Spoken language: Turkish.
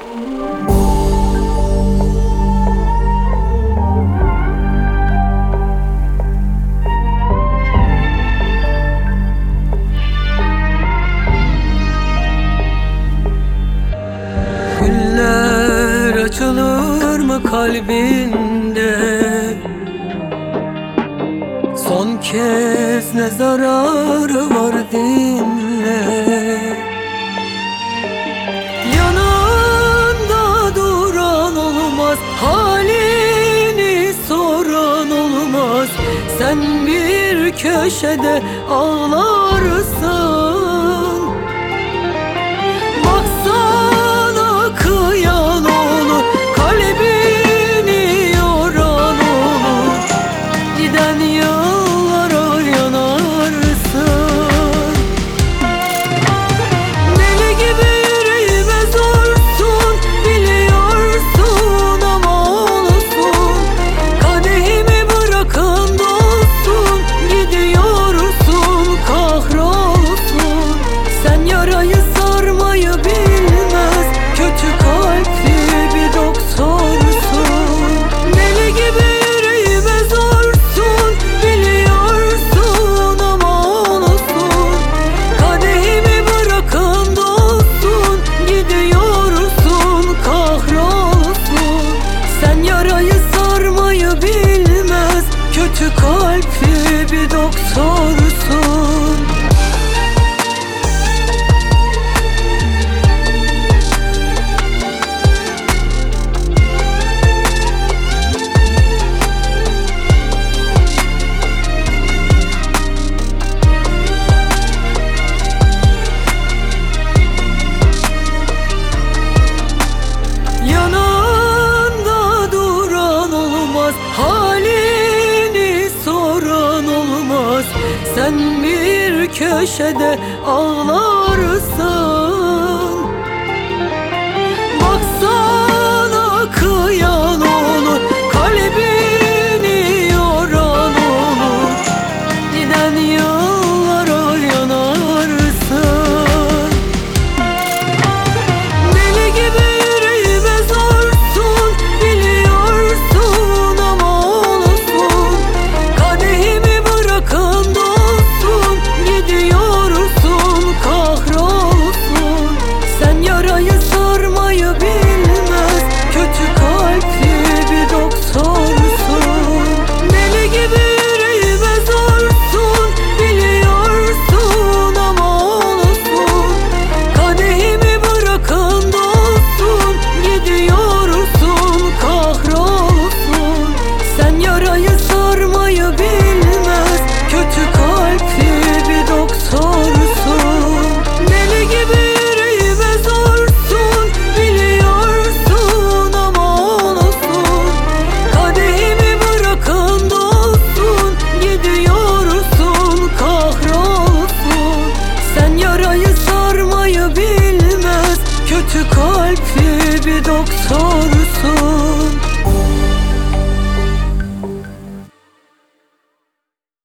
Güller açılır mı kalbinde? Son kez ne zararı var dinle. Yanında duran olmaz, halini soran olmaz. Sen bir köşede ağlarsın. Baksana kıyan olur, kalbini yoran olur. Giden yıllara yanarsın. Deli gibi yüreğime zorsun, biliyorsun ama olsun. Kadehimi bırakın dolsun, gidiyorsun kahrolsun. Sen yarayı sarmayı bilmez, kötü kalpli bir doktorsun. Deli gibi yüreğime zorsun, biliyorsun ama olsun. Kadehimi bırakın dolsun, gidiyorsun kahrolsun. Sen yarayı sarmayı bilmez, kötü kalpli bir doktorsun. Yanında duran olmaz, halini soran olmaz. Sen bir köşede ağlarsın. Baksana kıyan olur, kalbini yoran olur. Giden yıllara yanarsın. Deli gibi yüreğime zorsun, biliyorsun ama olsun. Kadehimi bırakın dolsun, gidiyorsun kahrolsun. Sen yarayı sarmayı bilmez, kötü kalpli bir doktorsun. Deli gibi yüreğime zorsun, biliyorsun ama olsun. Kadehimi bırakın dolsun, gidiyorsun kahrolsun. Sen yarayı sarmayı bilmez, kötü kalpli bir doktorsun. Deli gibi yüreğime zorsun, biliyorsun ama olsun. Kadehimi bırakın dolsun, gidiyorsun kahrolsun. Sen yarayı sarmayı bilmez, kötü kalpli bir doktor.